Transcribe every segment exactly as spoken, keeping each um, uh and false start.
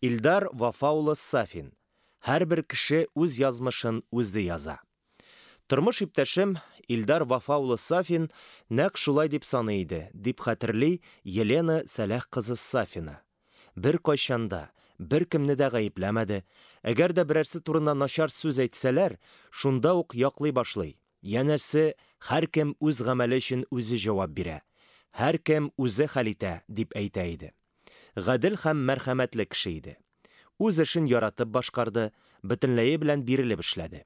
Илдар Вафаулы Сафин. Һәрбер кеше үз язмышын үзе яза. Тормыш иптәшем Илдар Вафаулы Сафин нәкъ шулай дип саный иде, дип хәтерли Елена Сәләх кызы Сафина. Бер кайчанда, бер кемне дә гаепләмәде. Әгәр дә берәрсе турында начар сүз әйтсәләр, шунда ук яклый башлый. Янәсе, һәр кем үз гамәле өчен үзе җавап бирә. Һәр кем үзе хәл итә, дип әйтә иде. Гадел һәм мәрхәмәтле кеше иде. Үз эшен яратып башкарды, бөтенләе белән бирелеп эшләде.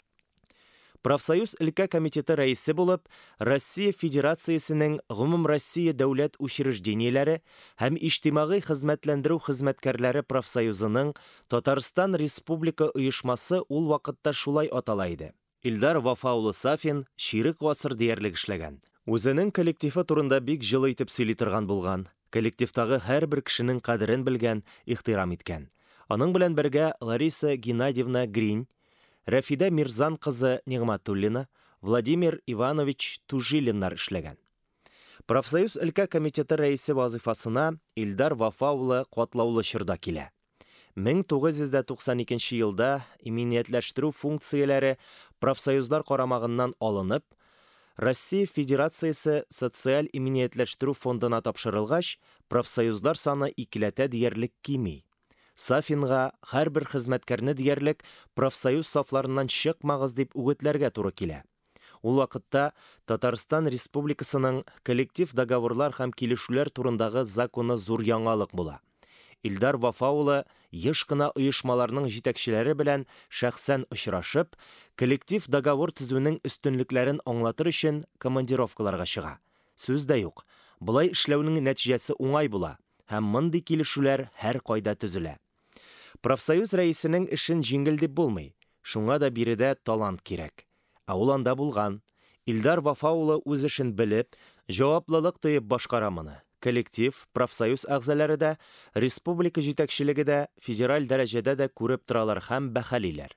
Профсоюз өлкә комитеты рәисе булып, Россия Федерациясенең Гомум Россия дәүләт учреждениеләре һәм иҗтимагый хезмәтләндерү хезмәткәрләре профсоюзының Татарстан Республика оешмасы ул вакытта шулай атала иде. Илдар Вафаулы Сафин ширек гасыр диярлек эшләгән. Үзенең коллективы турында бик җылы итеп сөйли торган булган. Коллективтагы һәрбер кешенең кадерен белгән, ихтирам иткән. Аның белән бергә Лариса Геннадьевна Гринь, Рәфидә Мирзан кызы Нигъмәтуллина, Владимир Иванович Тужилиннар эшләгән. Профсоюз өлкә комитеты рәисе вазифасына Илдар Вафаулы катлаулы чорда килә. мең тугыз йөз туксан икенче елда иминиятләштерү функцияләре профсоюзлар карамагыннан алынып, Россия Федерациясе социаль иминиятләштерү фондына тапшырылгач, профсоюзлар саны икеләтә диярлек кими. Сафинга һәрбер хезмәткәрне диярлек профсоюз сафларыннан чыкмагыз дип үгетләргә туры килә. Ул вакытта Татарстан Республикасының коллектив договорлар һәм килешүләр турындагы законы зур яңалык була. Илдар Вафаулы еш кына оешмаларның җитәкчеләре белән шәхсән очрашып, коллектив договор төзүнең өстенлекләрен аңлатыр өчен командировкаларга чыга. Сүз дә юк. Булай эшләүнең нәтиҗәсе уңай була һәм мондый килешүләр һәр кайда төзелә. Профсоюз рәисенең эшен җиңел дип булмый. Шуңа да биредә талант кирәк. Ә ул анда булган. Илдар Вафаулы үз эшен белеп, җаваплылык тоеп башкара моны. Коллектив, профсоюз әгъзалары да, республика җитәкчелеге дә, федераль дәрәҗәдә дә күреп торалар һәм бәһалиләр.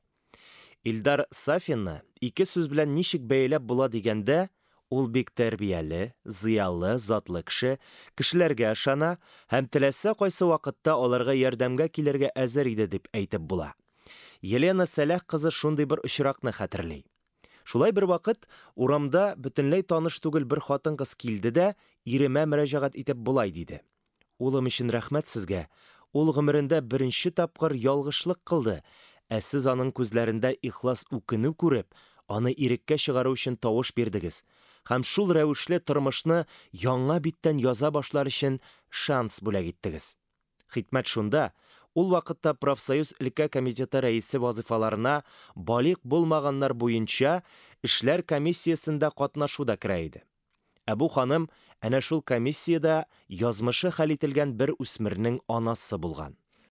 Илдар Сафинны ике сүз белән ничек бәяләп була дигәндә, ул бик тәрбияле, зыялы, затлы кеше, кешеләргә ышана һәм теләсә кайсы вакытта аларга ярдәмгә килергә әзер иде дип әйтеп була. Елена Сәләх кызы шундый бер очракны хәтерли. Шулай бер вакыт урамда бөтенләй таныш түгел бер хатын-кыз килде дә, иремә мөрәҗәгать итеп булай диде. Улым өчен рәхмәт сезгә. Ул гомерендә беренче тапкыр ялгышлык кылды. Ә сез аның күзләрендә ихлас үкенү күреп, аны иреккә чыгару өчен тавыш бирдегез. Һәм шул рәвешле тормышны яңа биттән яза башлар өчен шанс бүләк иттегез. Хикмәт шунда, ул вакытта профсоюз өлкә комитеты рәисе вазифаларына балык булмаганнар буенча эшләр комиссиясендә катнашу да керә иде. Ә бу ханым әнә шул комиссиядә язмышы хәл ителгән бер үсмернең анасы булган.